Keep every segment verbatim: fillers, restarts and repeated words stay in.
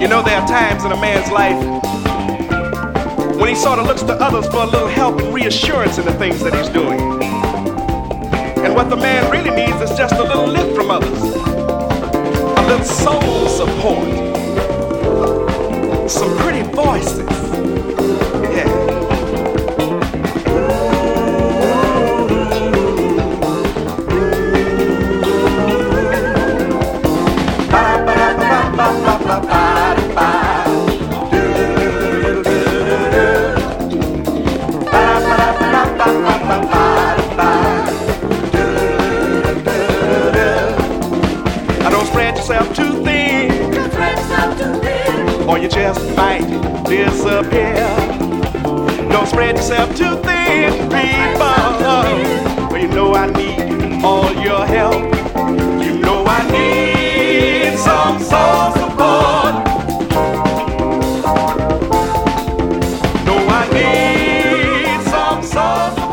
You know, there are times in a man's life when he sort of looks to others for a little help and reassurance in the things that he's doing. And what the man really needs is just a little lift from others, a little soul support, some pretty voices. Yeah. Or you just might disappear. Don't spread yourself too thin, people. But you know I need all your help. You know I need some soul support. No, I need some soul support.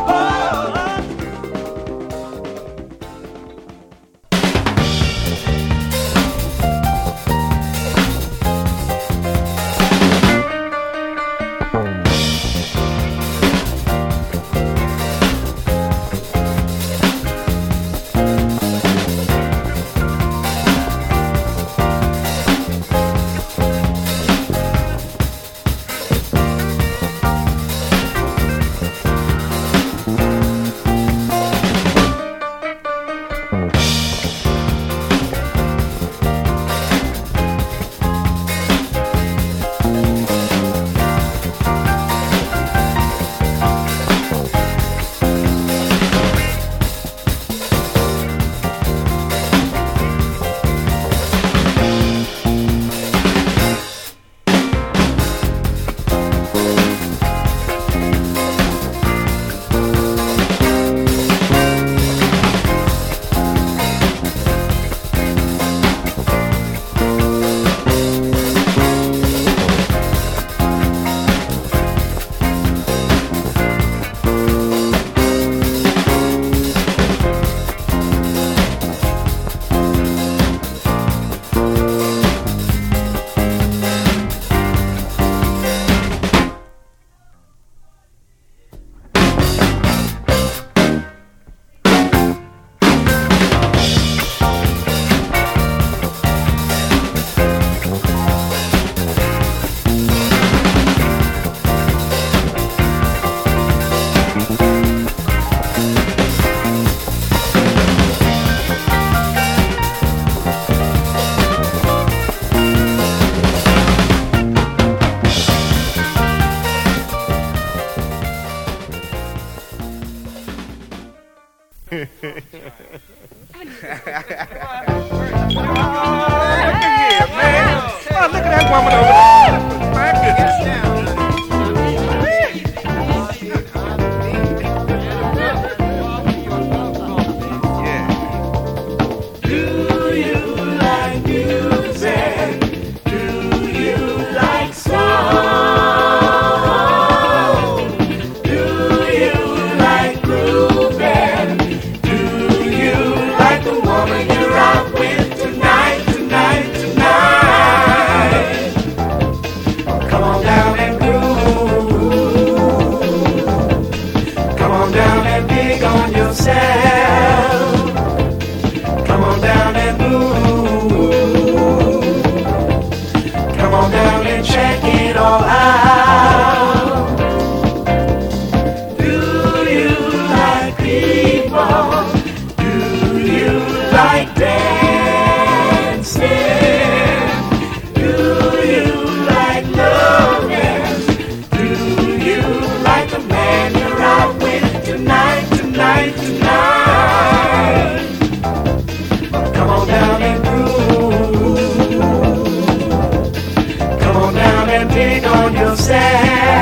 Dig on yourself.